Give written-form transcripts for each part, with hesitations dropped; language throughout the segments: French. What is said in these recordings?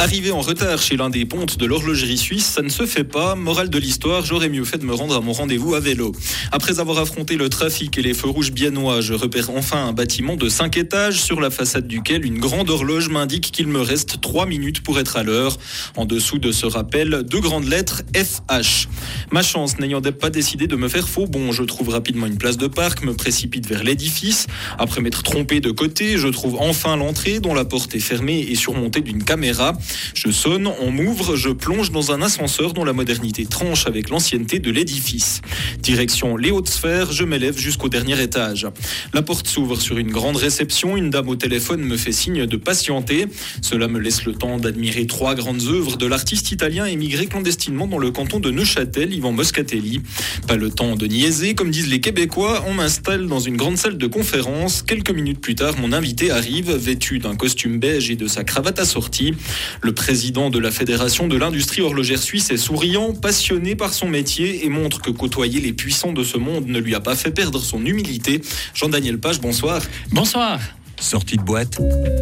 Arrivé en retard chez l'un des pontes de l'horlogerie suisse, ça ne se fait pas. Morale de l'histoire, j'aurais mieux fait de me rendre à mon rendez-vous à vélo. Après avoir affronté le trafic et les feux rouges biennois, je repère enfin un bâtiment de 5 étages sur la façade duquel une grande horloge m'indique qu'il me reste 3 minutes pour être à l'heure. En dessous de ce rappel, 2 grandes lettres FH. Ma chance n'ayant pas décidé de me faire faux bon, je trouve rapidement une place de parc, me précipite vers l'édifice. Après m'être trompé de côté, je trouve enfin l'entrée dont la porte est fermée et surmontée d'une caméra. Je sonne, on m'ouvre, je plonge dans un ascenseur dont la modernité tranche avec l'ancienneté de l'édifice. Direction les hautes sphères, je m'élève jusqu'au dernier étage. La porte s'ouvre sur une grande réception, une dame au téléphone me fait signe de patienter. Cela me laisse le temps d'admirer 3 grandes œuvres de l'artiste italien émigré clandestinement dans le canton de Neuchâtel, Ivan Moscatelli. Pas le temps de niaiser, comme disent les Québécois, on m'installe dans une grande salle de conférence. Quelques minutes plus tard, mon invité arrive, vêtu d'un costume beige et de sa cravate assortie. Le président de la Fédération de l'industrie horlogère suisse est souriant, passionné par son métier et montre que côtoyer les puissants de ce monde ne lui a pas fait perdre son humilité. Jean-Daniel Page, bonsoir. Bonsoir. Sortie de boîte,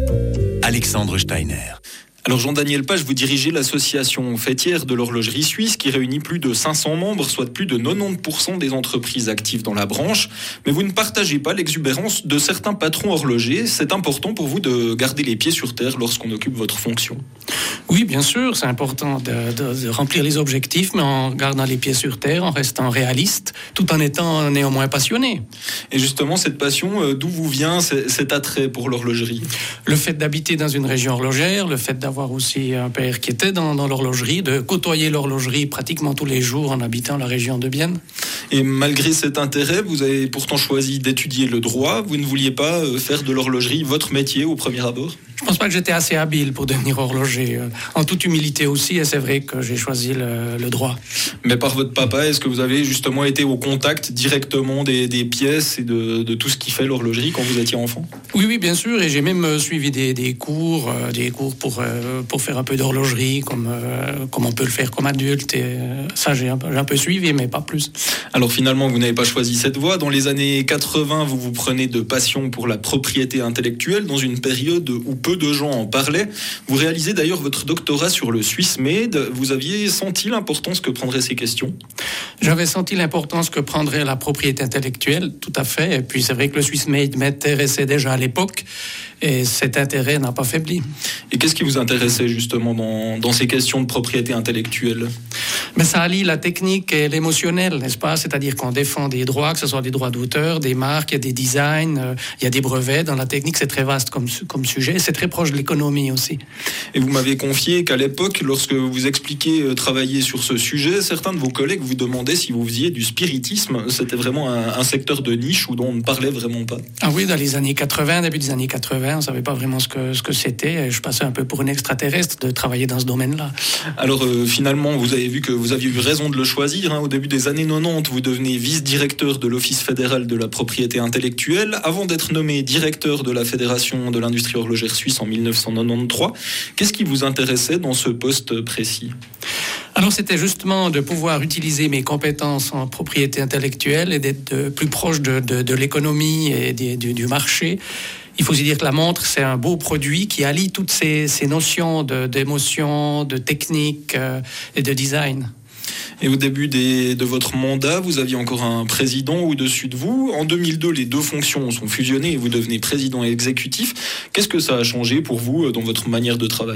Alexandre Steiner. Alors Jean-Daniel Page, vous dirigez l'association fêtière de l'horlogerie suisse qui réunit plus de 500 membres, soit plus de 90% des entreprises actives dans la branche. Mais vous ne partagez pas l'exubérance de certains patrons horlogers. C'est important pour vous de garder les pieds sur terre lorsqu'on occupe votre fonction. Oui, bien sûr, c'est important de remplir les objectifs, mais en gardant les pieds sur terre, en restant réaliste, tout en étant néanmoins passionné. Et justement, cette passion, d'où vous vient cet attrait pour l'horlogerie ? Le fait d'habiter dans une région horlogère, le fait d'avoir aussi un père qui était dans l'horlogerie, de côtoyer l'horlogerie pratiquement tous les jours en habitant la région de Bienne. Et malgré cet intérêt, vous avez pourtant choisi d'étudier le droit. Vous ne vouliez pas faire de l'horlogerie votre métier au premier abord ? Je ne pense pas que j'étais assez habile pour devenir horloger. En toute humilité aussi, et c'est vrai que j'ai choisi le droit. Mais par votre papa, est-ce que vous avez justement été au contact directement des pièces et de tout ce qui fait l'horlogerie quand vous étiez enfant ? Oui, bien sûr, et j'ai même suivi des cours pour faire un peu d'horlogerie, comme on peut le faire comme adulte. Et ça, j'ai un peu suivi, mais pas plus. Alors finalement, vous n'avez pas choisi cette voie. Dans les années 80, vous vous prenez de passion pour la propriété intellectuelle dans une période où peu de gens en parlaient. Vous réalisez d'ailleurs votre doctorat sur le Swiss Made. Vous aviez senti l'importance que prendraient ces questions ? J'avais senti l'importance que prendrait la propriété intellectuelle, tout à fait. Et puis c'est vrai que le Swiss Made m'intéressait déjà à l'époque. Et cet intérêt n'a pas faibli. Et qu'est-ce qui vous intéressait justement dans ces questions de propriété intellectuelle ? Mais ça allie la technique et l'émotionnel, n'est-ce pas ? C'est-à-dire qu'on défend des droits, que ce soit des droits d'auteur, des marques, il y a des designs, il y a des brevets. Dans la technique, c'est très vaste comme sujet. C'est très proche de l'économie aussi. Et vous m'avez confié qu'à l'époque, lorsque vous expliquiez travailler sur ce sujet, certains de vos collègues vous demandaient si vous faisiez du spiritisme. C'était vraiment un secteur de niche où on ne parlait vraiment pas. Ah oui, dans les années 80, début des années 80, on ne savait pas vraiment ce que c'était. Je passais un peu pour une extraterrestre de travailler dans ce domaine-là. Alors finalement, vous avez vu que vous aviez eu raison de le choisir. Au début des années 90, vous devenez vice-directeur de l'Office fédéral de la propriété intellectuelle avant d'être nommé directeur de la Fédération de l'industrie horlogère suisse en 1993. Qu'est-ce qui vous intéressait dans ce poste précis ? Alors c'était justement de pouvoir utiliser mes compétences en propriété intellectuelle et d'être plus proche de l'économie et du marché. Il faut aussi dire que la montre, c'est un beau produit qui allie toutes ces notions d'émotion, de technique et de design. Et au début de votre mandat, vous aviez encore un président au-dessus de vous. En 2002, les 2 fonctions sont fusionnées et vous devenez président exécutif. Qu'est-ce que ça a changé pour vous dans votre manière de travailler ?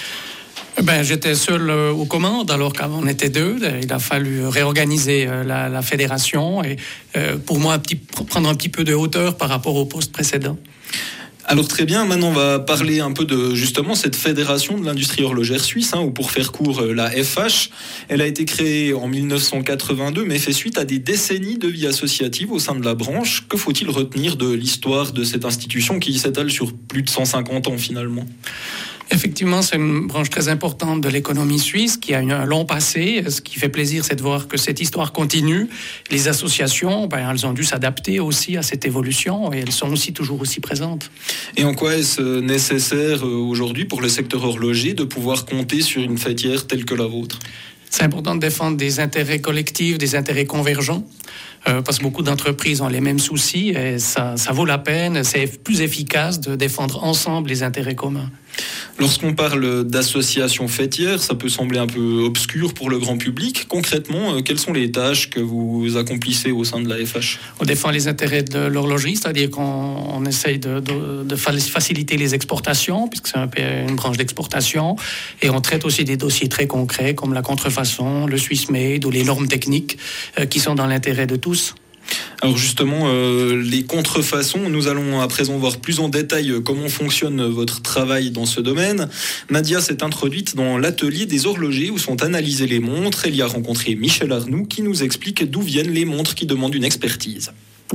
J'étais seul aux commandes, alors qu'avant on était 2. Il a fallu réorganiser la fédération et pour moi prendre un petit peu de hauteur par rapport au poste précédent. Alors très bien, maintenant on va parler un peu de justement cette fédération de l'industrie horlogère suisse, ou pour faire court, la FH. Elle a été créée en 1982, mais fait suite à des décennies de vie associative au sein de la branche. Que faut-il retenir de l'histoire de cette institution qui s'étale sur plus de 150 ans finalement ? Effectivement, c'est une branche très importante de l'économie suisse qui a un long passé. Ce qui fait plaisir, c'est de voir que cette histoire continue. Les associations, elles ont dû s'adapter aussi à cette évolution et elles sont aussi toujours aussi présentes. Et en quoi est-ce nécessaire aujourd'hui pour le secteur horloger de pouvoir compter sur une fêtière telle que la vôtre ? C'est important de défendre des intérêts collectifs, des intérêts convergents, parce que beaucoup d'entreprises ont les mêmes soucis et ça vaut la peine, c'est plus efficace de défendre ensemble les intérêts communs. Lorsqu'on parle d'associations fêtières, ça peut sembler un peu obscur pour le grand public. Concrètement, quelles sont les tâches que vous accomplissez au sein de la FH ? On défend les intérêts de l'horlogerie, c'est-à-dire qu'on essaye de faciliter les exportations, puisque c'est une branche d'exportation, et on traite aussi des dossiers très concrets comme la contrefaçon, le Swiss Made ou les normes techniques qui sont dans l'intérêt de tous. Alors justement, les contrefaçons, nous allons à présent voir plus en détail comment fonctionne votre travail dans ce domaine. Nadia s'est introduite dans l'atelier des horlogers où sont analysées les montres. Elle y a rencontré Michel Arnoux qui nous explique d'où viennent les montres qui demandent une expertise.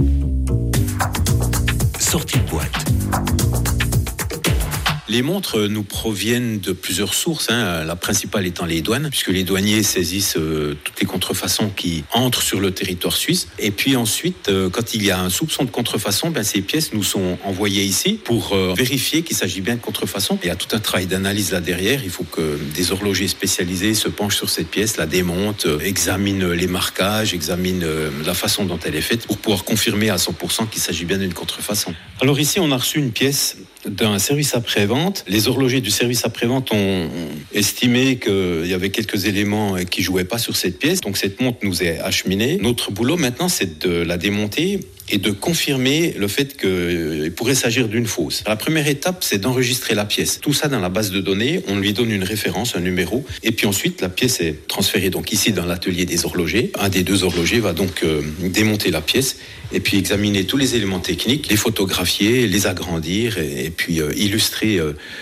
Sortie de boîte. Les montres nous proviennent de plusieurs sources, la principale étant les douanes, puisque les douaniers saisissent toutes les contrefaçons qui entrent sur le territoire suisse. Et puis ensuite, quand il y a un soupçon de contrefaçon, ces pièces nous sont envoyées ici pour vérifier qu'il s'agit bien de contrefaçon. Il y a tout un travail d'analyse là derrière. Il faut que des horlogers spécialisés se penchent sur cette pièce, la démontent, examinent les marquages, examinent la façon dont elle est faite pour pouvoir confirmer à 100% qu'il s'agit bien d'une contrefaçon. Alors ici, on a reçu une pièce d'un service après-vente. Les horlogers du service après-vente ont estimé qu'il y avait quelques éléments qui ne jouaient pas sur cette pièce. Donc cette montre nous est acheminée. Notre boulot maintenant, c'est de la démonter et de confirmer le fait qu'il pourrait s'agir d'une fausse. La première étape, c'est d'enregistrer la pièce. Tout ça dans la base de données, on lui donne une référence, un numéro, et puis ensuite, la pièce est transférée donc ici dans l'atelier des horlogers. Un des deux horlogers va donc démonter la pièce et puis examiner tous les éléments techniques, les photographier, les agrandir et puis illustrer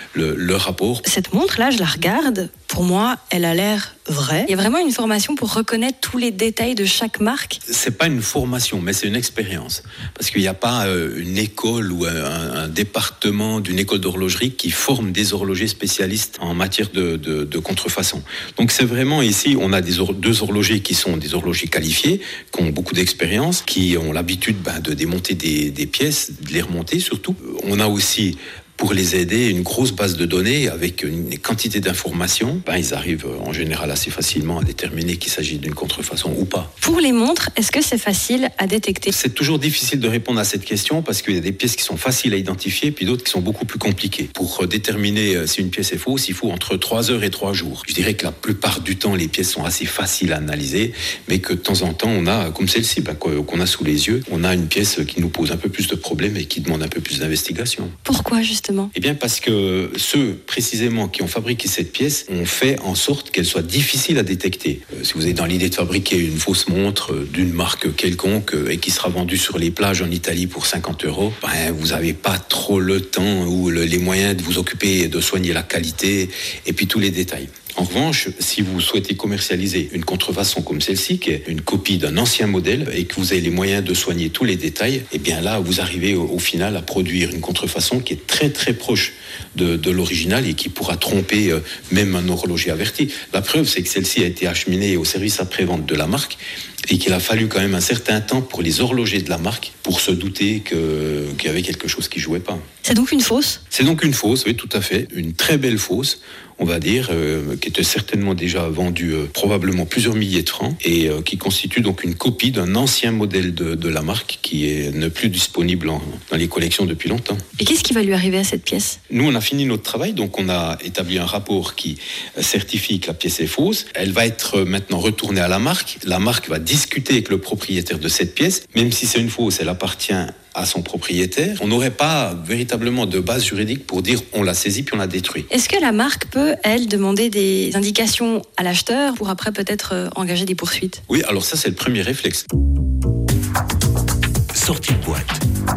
le rapport. Cette montre-là, je la regarde. Pour moi, elle a l'air vraie. Il y a vraiment une formation pour reconnaître tous les détails de chaque marque. C'est pas une formation, mais c'est une expérience. Parce qu'il n'y a pas une école ou un département d'une école d'horlogerie qui forme des horlogers spécialistes en matière de contrefaçon. Donc c'est vraiment ici, on a deux horlogers qui sont des horlogers qualifiés, qui ont beaucoup d'expérience, qui ont l'habitude de démonter des pièces, de les remonter surtout. On a aussi, pour les aider, une grosse base de données avec une quantité d'informations. Ils arrivent en général assez facilement à déterminer qu'il s'agit d'une contrefaçon ou pas. Pour les montres, est-ce que c'est facile à détecter ? C'est toujours difficile de répondre à cette question parce qu'il y a des pièces qui sont faciles à identifier puis d'autres qui sont beaucoup plus compliquées. Pour déterminer si une pièce est fausse, il faut entre 3 heures et 3 jours. Je dirais que la plupart du temps, les pièces sont assez faciles à analyser, mais que de temps en temps, on a, comme celle-ci, qu'on a sous les yeux, on a une pièce qui nous pose un peu plus de problèmes et qui demande un peu plus d'investigation. Pourquoi justement ? Eh bien parce que ceux précisément qui ont fabriqué cette pièce ont fait en sorte qu'elle soit difficile à détecter. Si vous êtes dans l'idée de fabriquer une fausse montre d'une marque quelconque et qui sera vendue sur les plages en Italie pour 50 €, vous n'avez pas trop le temps ou les moyens de vous occuper de soigner la qualité et puis tous les détails. En revanche, si vous souhaitez commercialiser une contrefaçon comme celle-ci, qui est une copie d'un ancien modèle, et que vous avez les moyens de soigner tous les détails, eh bien là, vous arrivez au final à produire une contrefaçon qui est très très proche de l'original et qui pourra tromper même un horloger averti. La preuve, c'est que celle-ci a été acheminée au service après-vente de la marque et qu'il a fallu quand même un certain temps pour les horlogers de la marque pour se douter qu'il y avait quelque chose qui ne jouait pas. C'est donc une fausse ? C'est donc une fausse, oui, tout à fait. Une très belle fausse, on va dire, qui était certainement déjà vendue probablement plusieurs milliers de francs et qui constitue donc une copie d'un ancien modèle de la marque qui n'est plus disponible dans les collections depuis longtemps. Et qu'est-ce qui va lui arriver à cette pièce ? Nous, on a fini notre travail, donc on a établi un rapport qui certifie que la pièce est fausse. Elle va être maintenant retournée à la marque. La marque va discuter avec le propriétaire de cette pièce. Même si c'est une fausse, elle appartient à son propriétaire. On n'aurait pas véritablement de base juridique pour dire on l'a saisie puis on l'a détruit. Est-ce que la marque peut, elle, demander des indications à l'acheteur pour après peut-être engager des poursuites ? Oui, alors ça c'est le premier réflexe. Sortie de boîte.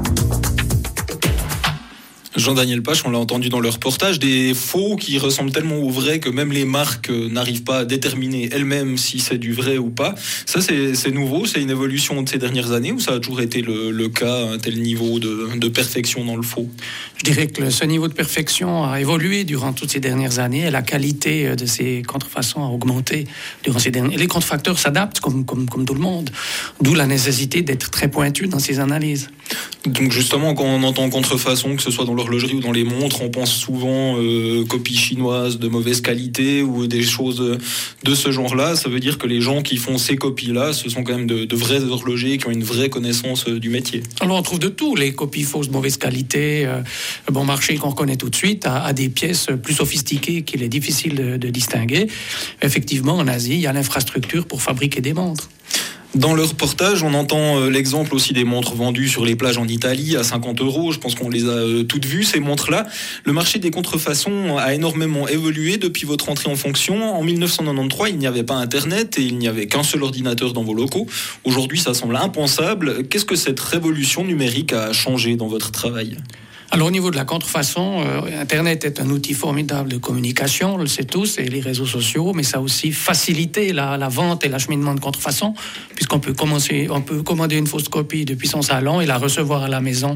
Jean-Daniel Pache, on l'a entendu dans le reportage, des faux qui ressemblent tellement au vrai que même les marques n'arrivent pas à déterminer elles-mêmes si c'est du vrai ou pas. Ça, c'est nouveau, c'est une évolution de ces dernières années ou ça a toujours été le cas, un tel niveau de perfection dans le faux ? Je dirais que ce niveau de perfection a évolué durant toutes ces dernières années et la qualité de ces contrefaçons a augmenté durant ces dernières années. Les contrefacteurs s'adaptent comme tout le monde, d'où la nécessité d'être très pointu dans ces analyses. Donc justement, quand on entend contrefaçon, que ce soit dans l'horlogerie ou dans les montres, on pense souvent copies chinoises de mauvaise qualité ou des choses de ce genre-là. Ça veut dire que les gens qui font ces copies-là, ce sont quand même de vrais horlogers qui ont une vraie connaissance du métier. Alors on trouve de tout, les copies fausses de mauvaise qualité, bon marché qu'on reconnaît tout de suite, à des pièces plus sophistiquées qu'il est difficile de distinguer. Effectivement, en Asie, il y a l'infrastructure pour fabriquer des montres. Dans le reportage, on entend l'exemple aussi des montres vendues sur les plages en Italie à 50 €. Je pense qu'on les a toutes vues, ces montres-là. Le marché des contrefaçons a énormément évolué depuis votre entrée en fonction. En 1993, il n'y avait pas Internet et il n'y avait qu'un seul ordinateur dans vos locaux. Aujourd'hui, ça semble impensable. Qu'est-ce que cette révolution numérique a changé dans votre travail ? Alors au niveau de la contrefaçon, Internet est un outil formidable de communication, on le sait tous, et les réseaux sociaux, mais ça a aussi facilité la vente et l'acheminement de contrefaçon, puisqu'on peut commander une fausse copie depuis son salon et la recevoir à la maison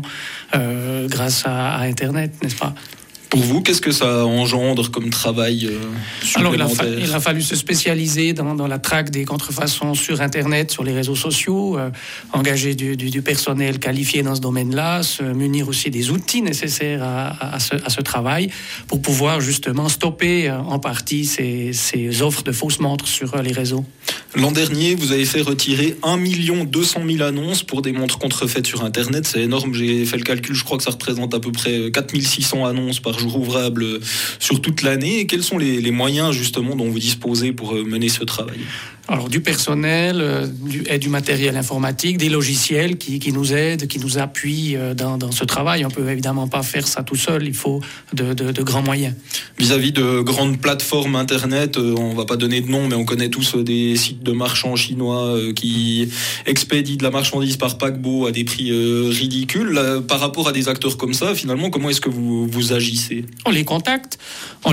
grâce à Internet, n'est-ce pas ? Pour vous, qu'est-ce que ça engendre comme travail supplémentaire ? Alors, il a fallu se spécialiser dans la traque des contrefaçons sur Internet, sur les réseaux sociaux, engager du personnel qualifié dans ce domaine-là, se munir aussi des outils nécessaires à ce travail pour pouvoir justement stopper en partie ces offres de fausses montres sur les réseaux. L'an dernier, vous avez fait retirer 1 200 000 annonces pour des montres contrefaites sur Internet. C'est énorme, j'ai fait le calcul, je crois que ça représente à peu près 4 600 annonces par jour ouvrable sur toute l'année. Et quels sont les moyens justement dont vous disposez pour mener ce travail ? Alors du personnel et du matériel informatique, des logiciels qui nous aident, qui nous appuient dans ce travail. On ne peut évidemment pas faire ça tout seul, il faut de grands moyens. Vis-à-vis de grandes plateformes Internet, on ne va pas donner de nom, mais on connaît tous des sites de marchands chinois qui expédient de la marchandise par paquebot à des prix ridicules. Là, par rapport à des acteurs comme ça, finalement, comment est-ce que vous agissez ? On les contacte, on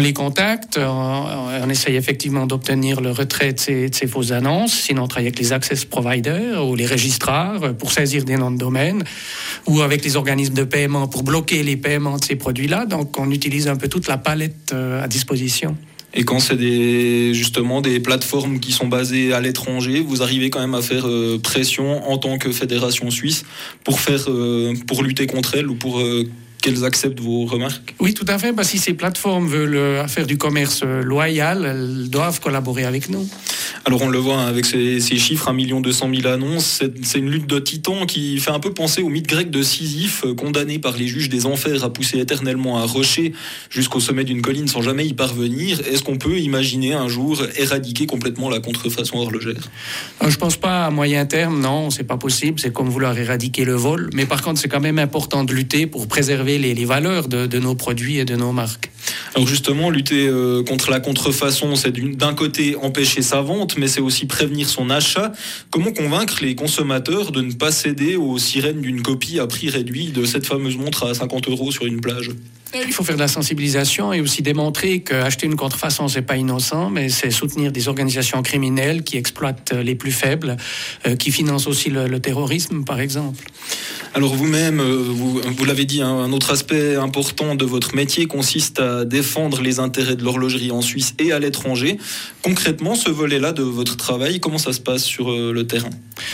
essaye effectivement d'obtenir le retrait de ces fausses annonces, sinon on travaille avec les access providers ou les registrars pour saisir des noms de domaine ou avec les organismes de paiement pour bloquer les paiements de ces produits-là. Donc on utilise un peu toute la palette à disposition. Et quand c'est justement des plateformes qui sont basées à l'étranger, vous arrivez quand même à faire pression en tant que fédération suisse pour lutter contre elles ou pour qu'elles acceptent vos remarques ? Oui, tout à fait. Si ces plateformes veulent faire du commerce loyal, elles doivent collaborer avec nous. Alors on le voit avec ces chiffres, 1 200 000 annonces, c'est une lutte de titans qui fait un peu penser au mythe grec de Sisyphe, condamné par les juges des enfers à pousser éternellement un rocher jusqu'au sommet d'une colline sans jamais y parvenir. Est-ce qu'on peut imaginer un jour éradiquer complètement la contrefaçon horlogère ? Je ne pense pas à moyen terme, non, c'est pas possible. C'est comme vouloir éradiquer le vol. Mais par contre, c'est quand même important de lutter pour préserver les valeurs de nos produits et de nos marques. Alors justement, lutter contre la contrefaçon, c'est d'un côté empêcher sa vente, mais c'est aussi prévenir son achat. Comment convaincre les consommateurs de ne pas céder aux sirènes d'une copie à prix réduit de cette fameuse montre à 50 € sur une plage ? Il faut faire de la sensibilisation et aussi démontrer qu'acheter une contrefaçon, c'est pas innocent, mais c'est soutenir des organisations criminelles qui exploitent les plus faibles, qui financent aussi le terrorisme, par exemple. Alors vous-même, vous l'avez dit, un autre aspect important de votre métier consiste à défendre les intérêts de l'horlogerie en Suisse et à l'étranger. Concrètement, ce volet-là de votre travail, comment ça se passe sur le terrain ?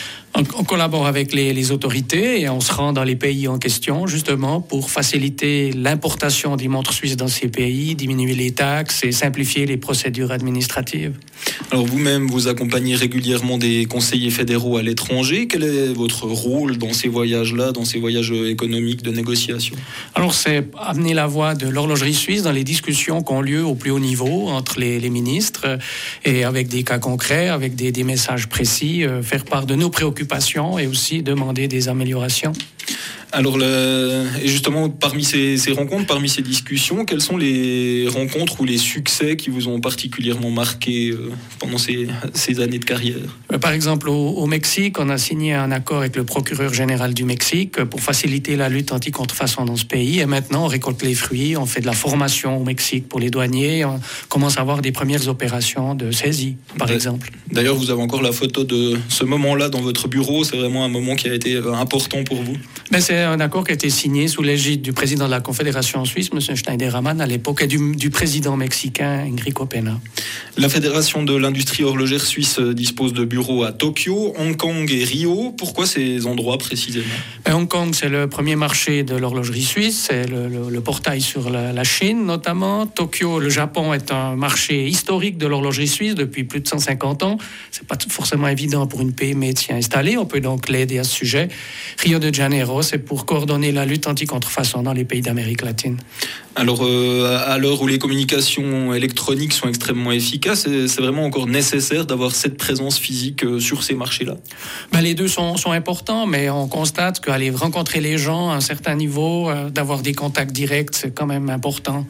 On collabore avec les autorités et on se rend dans les pays en question justement pour faciliter l'importation des montres suisses dans ces pays, diminuer les taxes et simplifier les procédures administratives. Alors vous-même, vous accompagnez régulièrement des conseillers fédéraux à l'étranger. Quel est votre rôle dans ces voyages-là, dans ces voyages économiques de négociation ? Alors c'est amener la voix de l'horlogerie suisse dans les discussions qui ont lieu au plus haut niveau entre les ministres et avec des cas concrets, avec des messages précis, faire part de nos préoccupations et aussi demander des améliorations. Alors, et justement, parmi ces rencontres, parmi ces discussions, quelles sont les rencontres ou les succès qui vous ont particulièrement marqué pendant ces années de carrière ? Par exemple, au Mexique, on a signé un accord avec le procureur général du Mexique pour faciliter la lutte anti-contrefaçon dans ce pays. Et maintenant, on récolte les fruits, on fait de la formation au Mexique pour les douaniers, on commence à avoir des premières opérations de saisie, par exemple. D'ailleurs, vous avez encore la photo de ce moment-là dans votre bureau. C'est vraiment un moment qui a été important pour vous ? C'est c'est un accord qui a été signé sous l'égide du président de la Confédération suisse, M. Schneiderman, à l'époque, et du président mexicain, Enrico Pena. La Fédération de l'industrie horlogère suisse dispose de bureaux à Tokyo, Hong Kong et Rio. Pourquoi ces endroits précisément ? Hong Kong, c'est le premier marché de l'horlogerie suisse, c'est le portail sur la Chine notamment. Tokyo, le Japon, est un marché historique de l'horlogerie suisse depuis plus de 150 ans. C'est pas forcément évident pour une PME de s'y installer, on peut donc l'aider à ce sujet. Rio de Janeiro, c'est pour coordonner la lutte anti-contrefaçon dans les pays d'Amérique latine. Alors, à l'heure où les communications électroniques sont extrêmement efficaces, c'est vraiment encore nécessaire d'avoir cette présence physique sur ces marchés-là ? Les deux sont importants, mais on constate qu'aller rencontrer les gens à un certain niveau, d'avoir des contacts directs, c'est quand même important.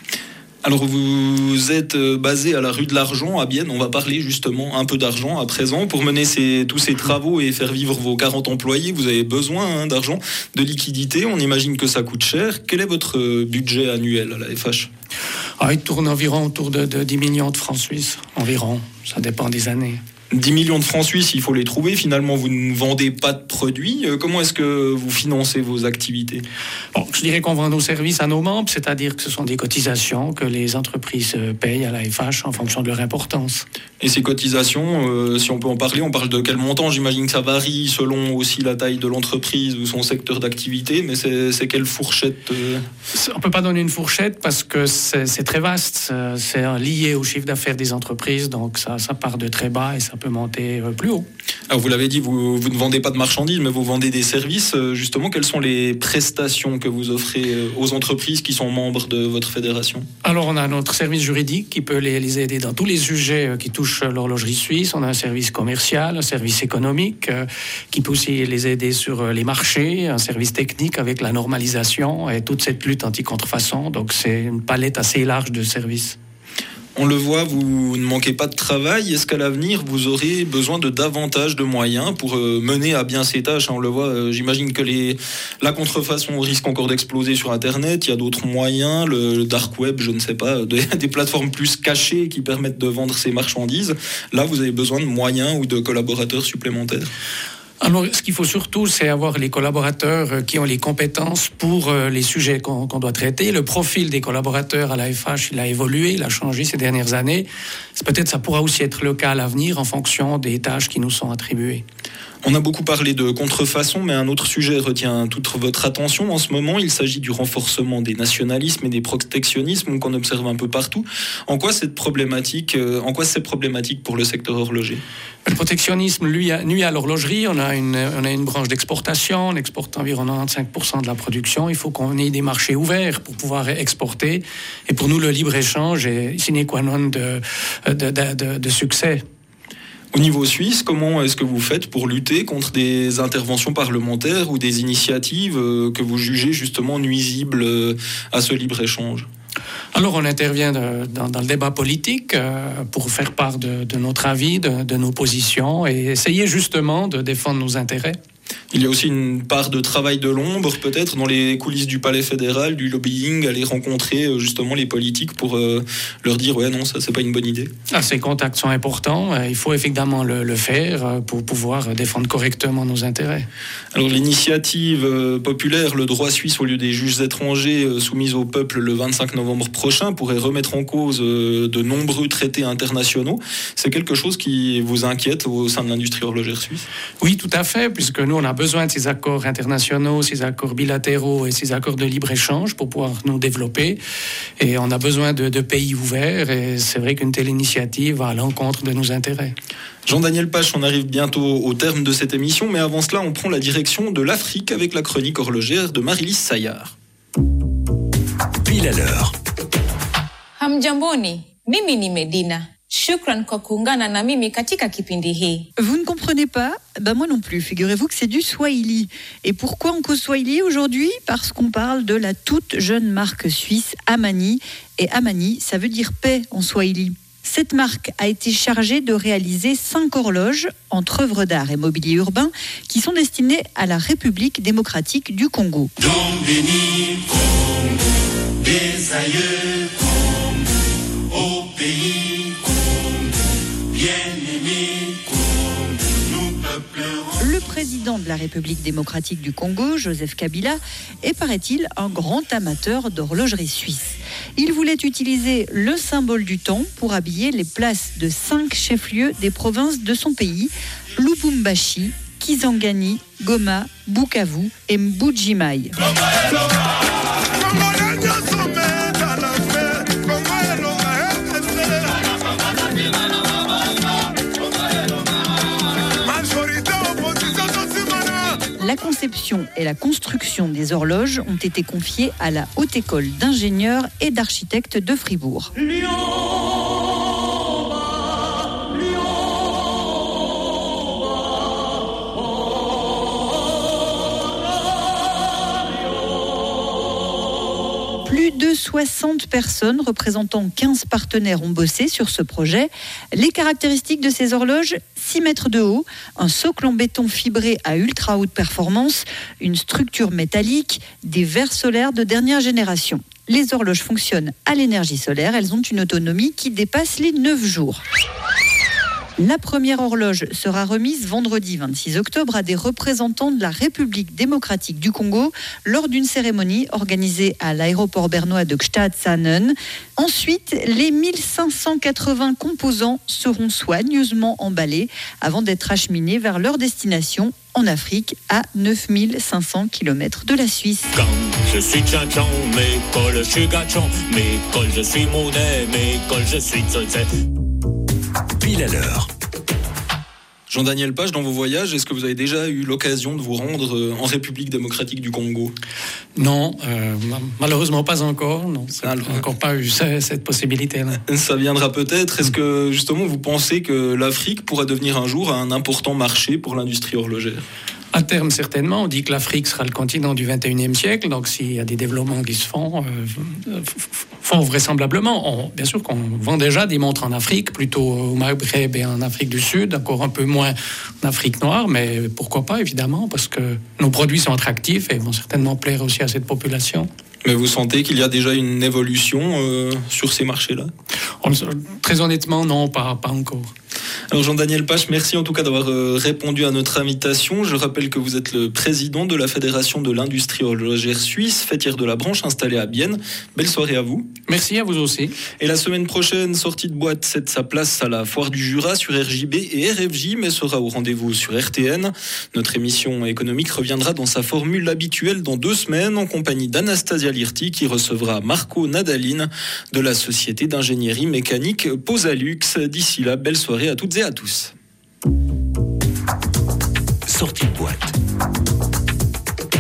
Alors vous êtes basé à la rue de l'Argent à Bienne, on va parler justement un peu d'argent à présent. Pour mener tous ces travaux et faire vivre vos 40 employés, vous avez besoin d'argent, de liquidité, on imagine que ça coûte cher. Quel est votre budget annuel à la FH ? Il tourne environ autour de 10 millions de francs suisses, environ, ça dépend des années. 10 millions de francs suisses, il faut les trouver. Finalement, vous ne vendez pas de produits. Comment est-ce que vous financez vos activités ? Je dirais qu'on vend nos services à nos membres, c'est-à-dire que ce sont des cotisations que les entreprises payent à la FH en fonction de leur importance. Et ces cotisations, si on peut en parler, on parle de quel montant ? J'imagine que ça varie selon aussi la taille de l'entreprise ou son secteur d'activité, mais c'est quelle fourchette ? On ne peut pas donner une fourchette parce que c'est très vaste. C'est lié au chiffre d'affaires des entreprises, donc ça part de très bas et ça peut monter plus haut. Alors vous l'avez dit, vous ne vendez pas de marchandises, mais vous vendez des services. Justement, quelles sont les prestations que vous offrez aux entreprises qui sont membres de votre fédération ? Alors on a notre service juridique qui peut les aider dans tous les sujets qui touchent l'horlogerie suisse. On a un service commercial, un service économique qui peut aussi les aider sur les marchés, un service technique avec la normalisation et toute cette lutte anti-contrefaçon. Donc c'est une palette assez large de services. On le voit, vous ne manquez pas de travail. Est-ce qu'à l'avenir, vous aurez besoin de davantage de moyens pour mener à bien ces tâches ? On le voit, j'imagine que la contrefaçon risque encore d'exploser sur Internet. Il y a d'autres moyens, le dark web, je ne sais pas, des plateformes plus cachées qui permettent de vendre ces marchandises. Là, vous avez besoin de moyens ou de collaborateurs supplémentaires ? Alors, ce qu'il faut surtout, c'est avoir les collaborateurs qui ont les compétences pour les sujets qu'on doit traiter. Le profil des collaborateurs à la FH, il a évolué, il a changé ces dernières années. Peut-être ça pourra aussi être le cas à l'avenir en fonction des tâches qui nous sont attribuées. On a beaucoup parlé de contrefaçon, mais un autre sujet retient toute votre attention en ce moment. Il s'agit du renforcement des nationalismes et des protectionnismes qu'on observe un peu partout. En quoi c'est problématique pour le secteur horloger ? Le protectionnisme nuit à l'horlogerie. On a une branche d'exportation. On exporte environ 95% de la production. Il faut qu'on ait des marchés ouverts pour pouvoir exporter. Et pour nous, le libre-échange est sine qua non de succès. Au niveau suisse, comment est-ce que vous faites pour lutter contre des interventions parlementaires ou des initiatives que vous jugez justement nuisibles à ce libre-échange ? Alors on intervient dans le débat politique pour faire part de notre avis, de nos positions et essayer justement de défendre nos intérêts. Il y a aussi une part de travail de l'ombre, peut-être, dans les coulisses du palais fédéral, du lobbying, aller rencontrer justement les politiques pour leur dire « ouais, non, ça, c'est pas une bonne idée ». Ces contacts sont importants. Il faut évidemment le faire pour pouvoir défendre correctement nos intérêts. Alors, l'initiative populaire, le droit suisse au lieu des juges étrangers soumis au peuple le 25 novembre prochain, pourrait remettre en cause de nombreux traités internationaux. C'est quelque chose qui vous inquiète au sein de l'industrie horlogère suisse ? Oui, tout à fait, puisque nous, on a besoin de ces accords internationaux, ces accords bilatéraux et ces accords de libre-échange pour pouvoir nous développer. Et on a besoin de pays ouverts et c'est vrai qu'une telle initiative va à l'encontre de nos intérêts. Jean-Daniel Pache, on arrive bientôt au terme de cette émission, mais avant cela, on prend la direction de l'Afrique avec la chronique horlogère de Marie-Lise Sayard. Pile à l'heure. Hamjamboni, mimi ni Medina. Shukran kwa kuungana na mimi katika kipindi hii. Vous ne comprenez pas ? Moi non plus. Figurez-vous que c'est du Swahili. Et pourquoi on cause Swahili aujourd'hui ? Parce qu'on parle de la toute jeune marque suisse Amani. Et Amani, ça veut dire paix en Swahili. Cette marque a été chargée de réaliser 5 horloges entre œuvres d'art et mobilier urbain qui sont destinées à la République démocratique du Congo. Don béni Congo, des aïeux Congo, au pays Congo, bien-aimé Congo, nous peuple. Le président de la République démocratique du Congo, Joseph Kabila, est, paraît-il, un grand amateur d'horlogerie suisse. Il voulait utiliser le symbole du temps pour habiller les places de 5 chefs-lieux des provinces de son pays, Lubumbashi, Kisangani, Goma, Bukavu et Mbuji-Mayi. La conception et la construction des horloges ont été confiées à la Haute École d'ingénieurs et d'architectes de Fribourg. Plus de 60 personnes représentant 15 partenaires ont bossé sur ce projet. Les caractéristiques de ces horloges, 6 mètres de haut, un socle en béton fibré à ultra haute performance, une structure métallique, des verres solaires de dernière génération. Les horloges fonctionnent à l'énergie solaire, elles ont une autonomie qui dépasse les 9 jours. La première horloge sera remise vendredi 26 octobre à des représentants de la République démocratique du Congo lors d'une cérémonie organisée à l'aéroport bernois de Gstaad-Sanen. Ensuite, les 1580 composants seront soigneusement emballés avant d'être acheminés vers leur destination en Afrique à 9500 km de la Suisse. Quand je suis tchan-tchan, mais quand je suis gachon, mais quand je suis monnaie, mais quand je suis tzotzé. Pile à l'heure. Jean-Daniel Page, dans vos voyages, est-ce que vous avez déjà eu l'occasion de vous rendre en République démocratique du Congo ? Non, malheureusement pas encore. Non, ça n'a encore pas eu cette possibilité-là. Ça viendra peut-être. Est-ce que justement vous pensez que l'Afrique pourrait devenir un jour un important marché pour l'industrie horlogère ? À terme, certainement. On dit que l'Afrique sera le continent du 21e siècle. Donc, s'il y a des développements qui se font vraisemblablement. Bien sûr qu'on vend déjà des montres en Afrique, plutôt au Maghreb et en Afrique du Sud, encore un peu moins en Afrique noire. Mais pourquoi pas, évidemment, parce que nos produits sont attractifs et vont certainement plaire aussi à cette population. Mais vous sentez qu'il y a déjà une évolution sur ces marchés-là ? Très honnêtement, non, pas encore. Alors Jean-Daniel Page, merci en tout cas d'avoir répondu à notre invitation. Je rappelle que vous êtes le président de la Fédération de l'industrie horlogère suisse, fêtière de la branche installée à Bienne. Belle soirée à vous. Merci à vous aussi. Et la semaine prochaine, sortie de boîte cède sa place à la Foire du Jura sur RJB et RFJ, mais sera au rendez-vous sur RTN. Notre émission économique reviendra dans sa formule habituelle dans 2 semaines en compagnie d'Anastasia Lirti qui recevra Marco Nadaline de la société d'ingénierie mécanique Posalux. D'ici là, belle soirée à toutes et à tous. Sortie de boîte.